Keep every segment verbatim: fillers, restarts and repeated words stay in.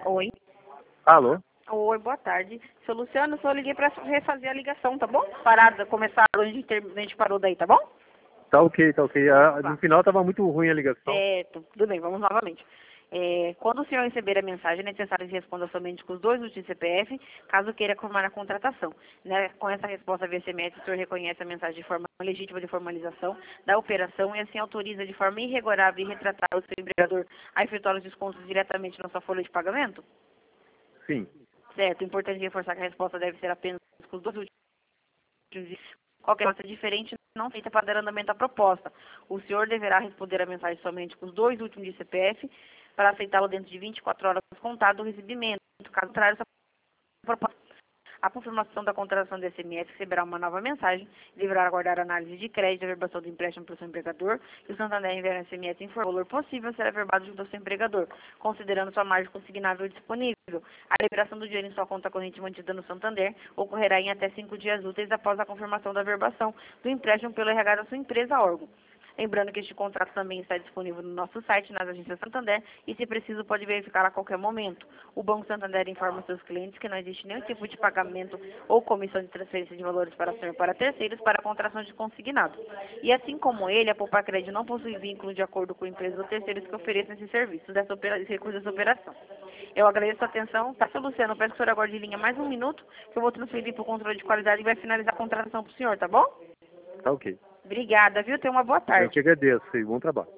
Oi. Alô? Oi, boa tarde. Seu Luciano, só liguei para refazer a ligação, tá bom? Parada, começar onde a gente, ter- a gente parou daí, tá bom? Tá ok, tá ok. Ah, Tá. no final tava muito ruim a ligação. Certo, tudo bem, vamos novamente. É, quando o senhor receber a mensagem, é necessário que responda somente com os dois últimos C P F, caso queira formar a contratação. Né? Com essa resposta via S M S, o senhor reconhece a mensagem de forma legítima de formalização da operação e assim autoriza de forma irregulável e retratar o seu empregador a efetuar os descontos diretamente na sua folha de pagamento? Sim. Certo, importante reforçar que a resposta deve ser apenas com os dois últimos. Qualquer resposta diferente não feita para dar andamento à proposta. O senhor deverá responder a mensagem somente com os dois últimos de C P F para aceitá-lo dentro de vinte e quatro horas contado o recebimento. Caso contrário, essa proposta. A confirmação da contratação do S M S receberá uma nova mensagem e deverá aguardar a análise de crédito e a verbação do empréstimo para o seu empregador, e o Santander enviará S M S informa o valor possível será verbado junto ao seu empregador, considerando sua margem consignável disponível. A liberação do dinheiro em sua conta corrente mantida no Santander ocorrerá em até cinco dias úteis após a confirmação da verbação do empréstimo pelo R H da sua empresa órgão. Lembrando que este contrato também está disponível no nosso site, nas agências Santander, e se preciso pode verificar a qualquer momento. O Banco Santander informa seus clientes que não existe nenhum tipo de pagamento ou comissão de transferência de valores para o senhor para terceiros para a contratação de consignado. E assim como ele, a Poupa Crédito não possui vínculo de acordo com empresas ou terceiros que ofereçam esses serviços dessa opera, esse recurso dessa operação. Eu agradeço a atenção. Tá, seu Luciano, eu peço que o senhor aguarde em linha mais um minuto, que eu vou transferir para o controle de qualidade e vai finalizar a contratação para o senhor, tá bom? Tá ok. Obrigada, viu? Tenha uma boa Eu tarde. que agradeço, e bom trabalho.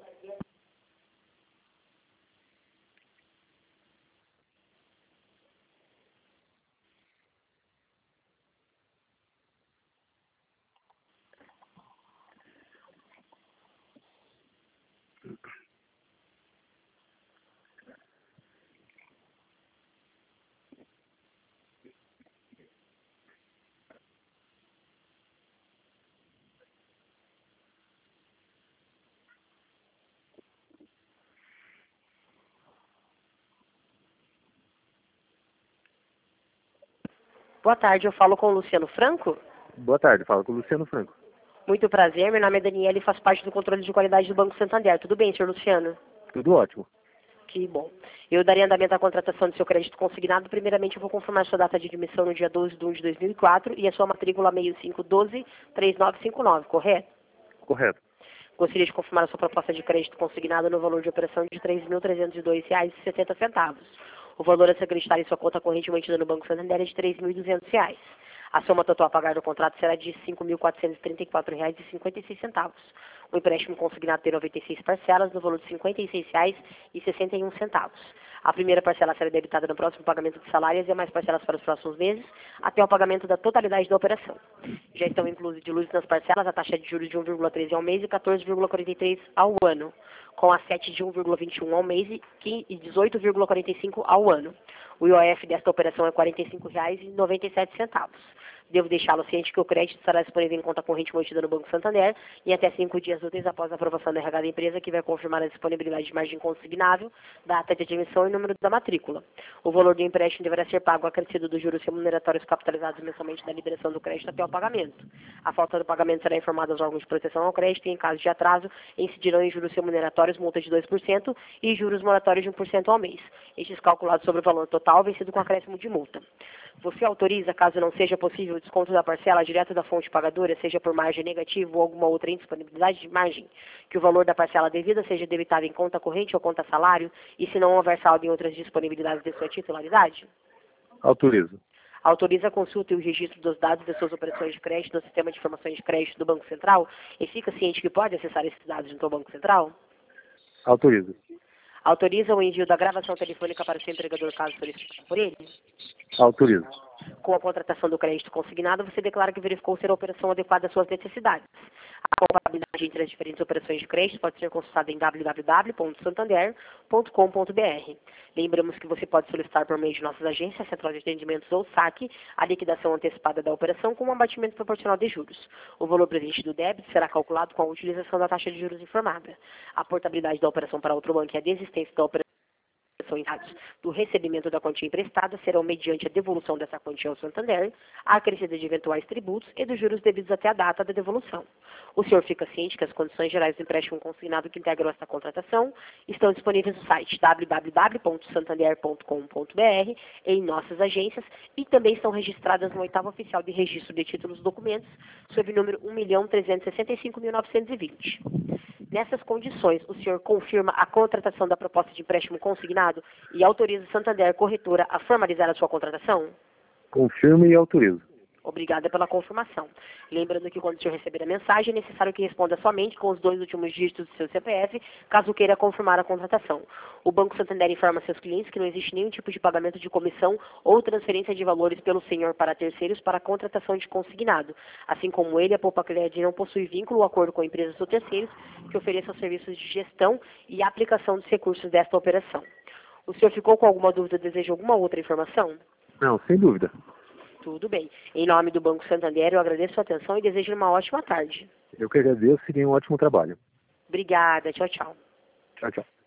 Boa tarde, eu falo com o Luciano Franco. Boa tarde, fala com o Luciano Franco. Muito prazer, meu nome é Daniela e faço parte do controle de qualidade do Banco Santander. Tudo bem, senhor Luciano? Tudo ótimo. Que bom. Eu daria andamento à contratação do seu crédito consignado. Primeiramente, eu vou confirmar sua data de admissão no dia doze de um de dois mil e quatro e a sua matrícula seis cinco um dois, três nove cinco nove, correto? Correto. Gostaria de confirmar a sua proposta de crédito consignado no valor de operação de três mil trezentos e dois reais e setenta centavos. O valor a ser acreditado em sua conta corrente mantida no Banco Santander é de três mil e duzentos reais. A soma total a pagar no contrato será de cinco mil quatrocentos e trinta e quatro reais e cinquenta e seis centavos. O empréstimo consignado tem noventa e seis parcelas no valor de cinquenta e seis reais e sessenta e um centavos. A primeira parcela será debitada no próximo pagamento de salários e as demais parcelas para os próximos meses, até o pagamento da totalidade da operação. Já estão inclusos de luz nas parcelas a taxa de juros de um vírgula treze ao mês e quatorze vírgula quarenta e três ao ano, com a sete de um vírgula vinte e um ao mês e dezoito vírgula quarenta e cinco ao ano. O I O F desta operação é quarenta e cinco reais e noventa e sete centavos. Devo deixá-lo ciente que o crédito estará disponível em conta corrente mantida no Banco Santander em até cinco dias úteis após a aprovação do R H da empresa, que vai confirmar a disponibilidade de margem consignável, data de admissão e número da matrícula. O valor do empréstimo deverá ser pago acrescido dos juros remuneratórios capitalizados mensalmente da liberação do crédito até o pagamento. A falta do pagamento será informada aos órgãos de proteção ao crédito e, em caso de atraso, incidirão em juros remuneratórios multa de dois por cento e juros moratórios de um por cento ao mês. Estes calculados sobre o valor total vencido com acréscimo de multa. Você autoriza, caso não seja possível, o desconto da parcela direto da fonte pagadora, seja por margem negativa ou alguma outra indisponibilidade de margem, que o valor da parcela devida seja debitado em conta corrente ou conta salário, e se não houver saldo em outras disponibilidades de sua titularidade? Autorizo. Autoriza a consulta e o registro dos dados das suas operações de crédito no sistema de informações de crédito do Banco Central e fica ciente que pode acessar esses dados junto ao Banco Central? Autorizo. Autoriza o envio da gravação telefônica para o seu empregador caso solicitado por ele? Autorizo. Com a contratação do crédito consignado, você declara que verificou ser a operação adequada às suas necessidades. A comparabilidade entre as diferentes operações de crédito pode ser consultada em w w w ponto santander ponto com ponto b r. Lembramos que você pode solicitar por meio de nossas agências, Central de Atendimentos ou S A C, a liquidação antecipada da operação com um abatimento proporcional de juros. O valor presente do débito será calculado com a utilização da taxa de juros informada. A portabilidade da operação para outro banco e a desistência da operação operação em dados do recebimento da quantia emprestada serão mediante a devolução dessa quantia ao Santander, a acrescida de eventuais tributos e dos juros devidos até a data da devolução. O senhor fica ciente que as condições gerais do empréstimo consignado que integram esta contratação estão disponíveis no site w w w ponto santander ponto com ponto b r, em nossas agências, e também estão registradas no oitavo oficial de registro de títulos e documentos, sob o número um milhão trezentos e sessenta e cinco mil novecentos e vinte. Nessas condições, o senhor confirma a contratação da proposta de empréstimo consignado e autoriza o Santander Corretora a formalizar a sua contratação? Confirmo e autorizo. Obrigada pela confirmação. Lembrando que quando o senhor receber a mensagem, é necessário que responda somente com os dois últimos dígitos do seu C P F, caso queira confirmar a contratação. O Banco Santander informa seus clientes que não existe nenhum tipo de pagamento de comissão ou transferência de valores pelo senhor para terceiros para a contratação de consignado. Assim como ele, a Poupa Cred não possui vínculo ou acordo com empresas ou terceiros que ofereçam serviços de gestão e aplicação dos recursos desta operação. O senhor ficou com alguma dúvida ou deseja alguma outra informação? Não, sem dúvida. Tudo bem. Em nome do Banco Santander, eu agradeço a sua atenção e desejo uma ótima tarde. Eu que agradeço e tenha um ótimo trabalho. Obrigada. Tchau, tchau. Tchau, tchau.